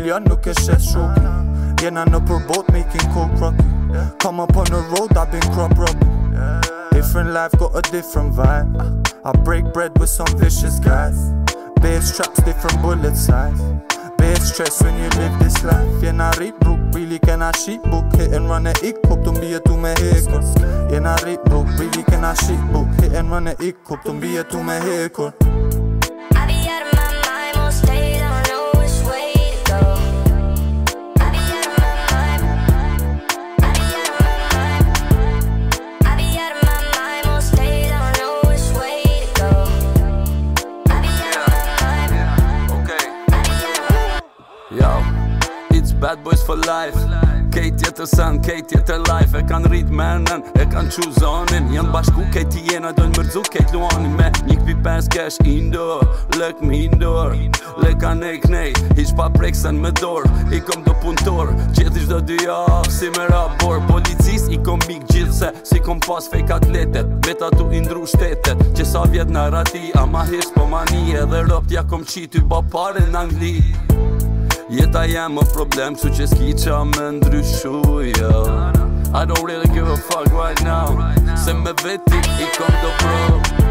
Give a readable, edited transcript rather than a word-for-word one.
Julia nuk e shes shoki. Jena në përbot making coke rocky. Come up on the road, I've been crop robbing. Different life, got a different vibe. I break bread with some vicious guys. Big straps, different bullet size. Big stress when you live this life. Jena rrit brook, really can I sheep book. Hit and run e ik kop, të mbije tu me hekur. Jena rrit brook, really can I sheep book. Hit and run e ik kop, të mbije tu me hekur. Yo, it's bad boys for life. Kejt tjetër sen, kejt tjetër life. E kan rrit menen, e kan qu zonin. Jan bashku kejt jena dojnë mërzu kejt luanin. Me 1.5 cash indoor, lëk me indoor. Lëka nej knej, hiq pa preksen me dor. I kom do puntor, gjithish do 2 javë si me rapor. Policis i kom mik gjithse, si kom pas fake atletet. Beta tu indru shtetet, që sa vjet në rati. Ama hish po mani edhe ropt ja kom qitu ba pare në Angli. Jeta jem o problem, kështu që s'ki qa me ndryshu, yo. I don't really give a fuck right now. Se me veti i kom do pro.